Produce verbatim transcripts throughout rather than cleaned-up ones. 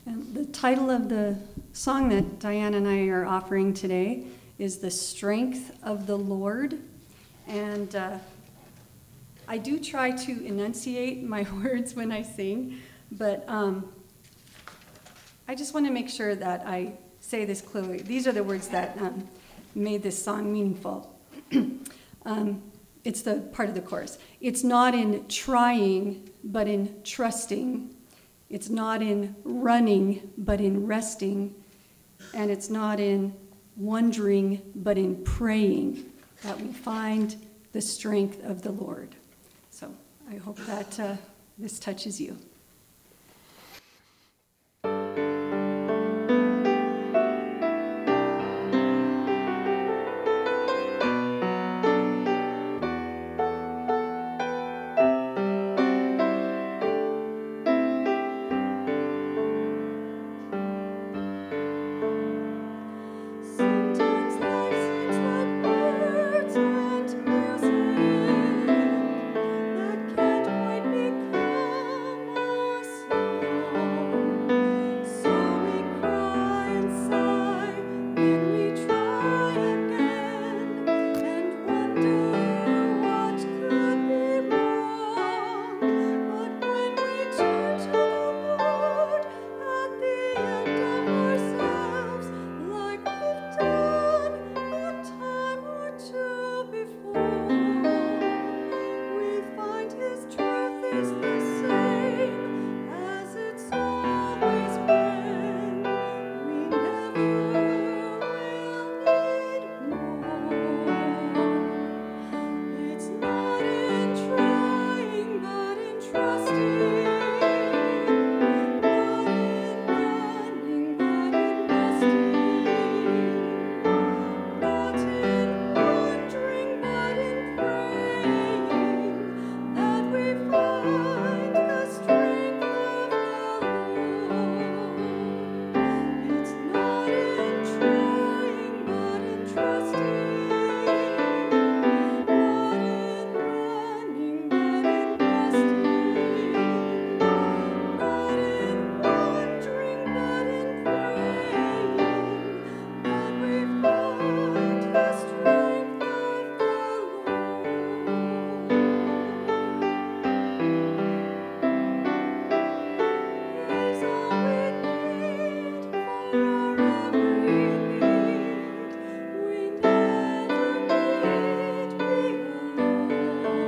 And the title of the song that Diane and I are offering today is The Strength of the Lord. And uh, I do try to enunciate my words when I sing, but um, I just want to make sure that I say this clearly. These are the words that um, made this song meaningful. um, it's the part of the chorus. It's not in trying, but in trusting. It's not in running, but in resting. And it's not in wondering, but in praying that we find the strength of the Lord. So I hope that uh, this touches you.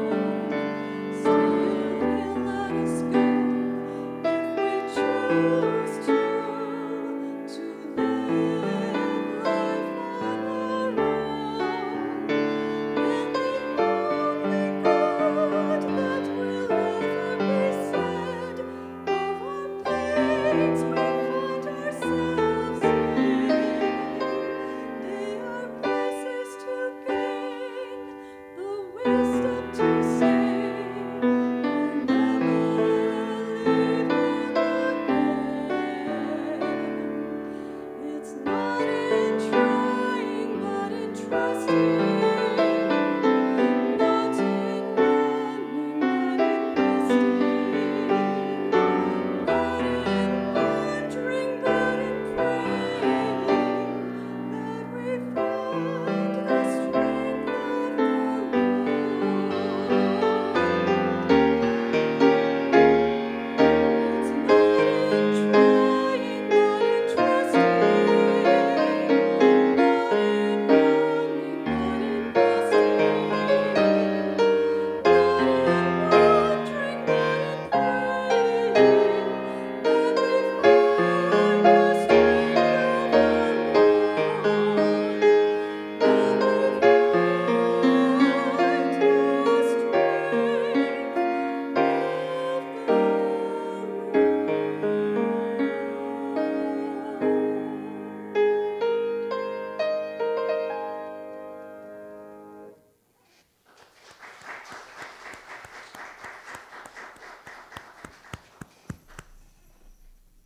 Still he'll let us go if we choose.